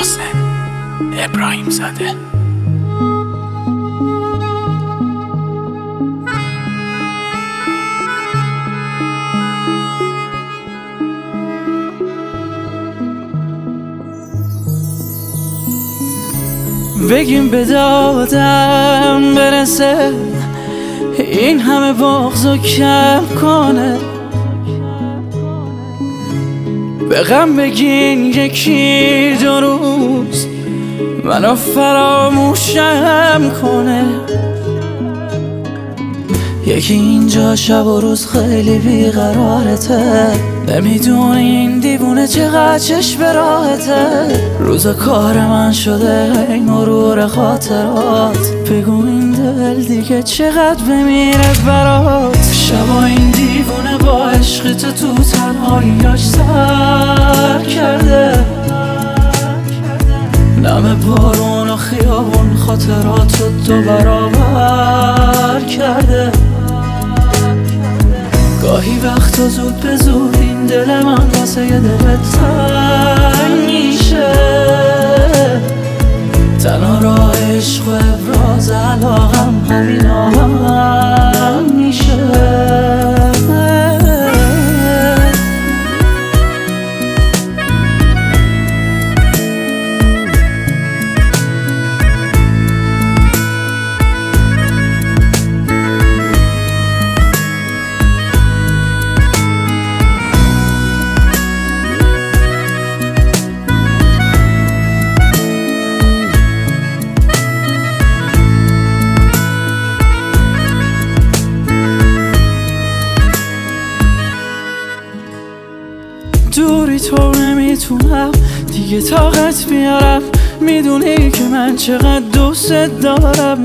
محسن ابراهیم زاده. بگیم به دادم برسه، این همه بغضو کم کنه. به غم بگین یکی دو روز منو فراموشم کنه. یکی اینجا شب و روز خیلی بیقرارته، نمیدونه این دیوونه چقدر چشم راحته. روز کار من شده ای مرور خاطرات، بگو این دل دیگه چقدر بمیره برات. شبا این دیوونه با عشق تو تنهاییاش سر کرده، نم بارون و خیابون خاطراتو دو برابر کرده. گاهی وقتا زود به زود این دل من واسه یه دل تنگ میشه. تنها راه عشق و ابراز علاقم همین آهنگ میشه. دوری تو نمیتونم دیگه طاقت بیارم، میدونی که من چقدر دوست دارم.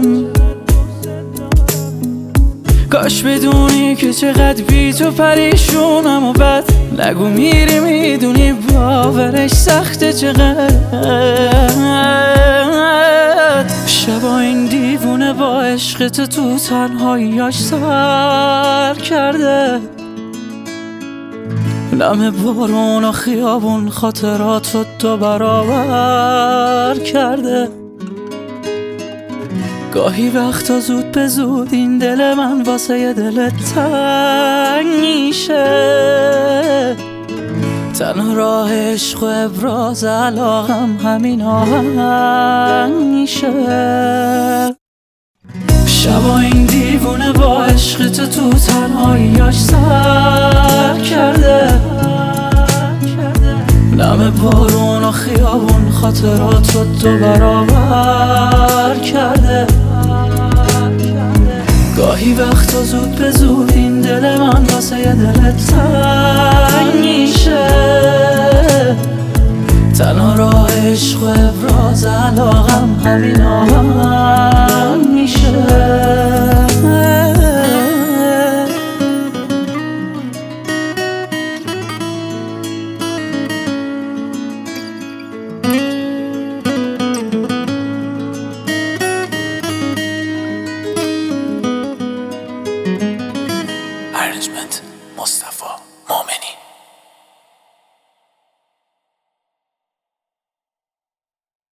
کاش بدونی که چقدر بی تو پریشونم و بعد نگو میری، میدونی باورش سخته چقدر. شبا این دیوونه با عشق تو تنهاییاش سر کرده، نم بارون و خیابون خاطراتو دو برابر کرده. گاهی وقتا زود به زود این دل من واسه یه دل تنگ میشه. تنها راه عشق و ابراز علاقم همین آهنگ میشه. شبا این دیوونه با عشق تو تنهاییاش سر کرده، نم بارون و خیابون خاطراتو دو برابر کرده. گاهی وقتا زود به زود این دل من واسه یه دل تنگ میشه. تنها راه عشق و ابراز علاقم همین آهنگ میشه.